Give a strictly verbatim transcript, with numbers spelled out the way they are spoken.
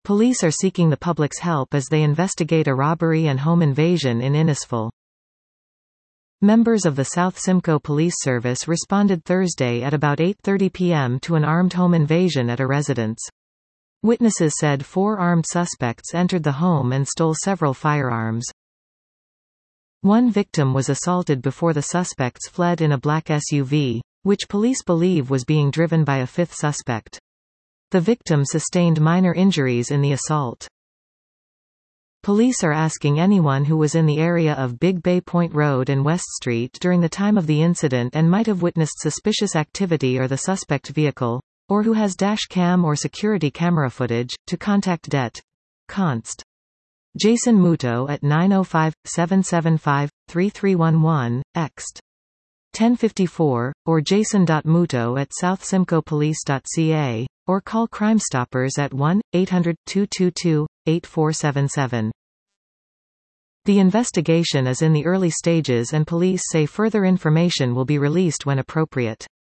Police are seeking the public's help as they investigate a robbery and home invasion in Innisfil. Members of the South Simcoe Police Service responded Thursday at about eight thirty p m to an armed home invasion at a residence. Witnesses said four armed suspects entered the home and stole several firearms. One victim was assaulted before the suspects fled in a black S U V, which police believe was being driven by a fifth suspect. The victim sustained minor injuries in the assault. Police are asking anyone who was in the area of Big Bay Point Road and West Street during the time of the incident and might have witnessed suspicious activity or the suspect vehicle, or who has dash cam or security camera footage, to contact D E T. Const. Jason Muto at nine oh five, seven seven five, three three one one, ext. ten fifty-four, or jason.muto at south simcoe police dot c a, or call Crime Stoppers at one eight hundred, two two two, eight four seven seven. The investigation is in the early stages and police say further information will be released when appropriate.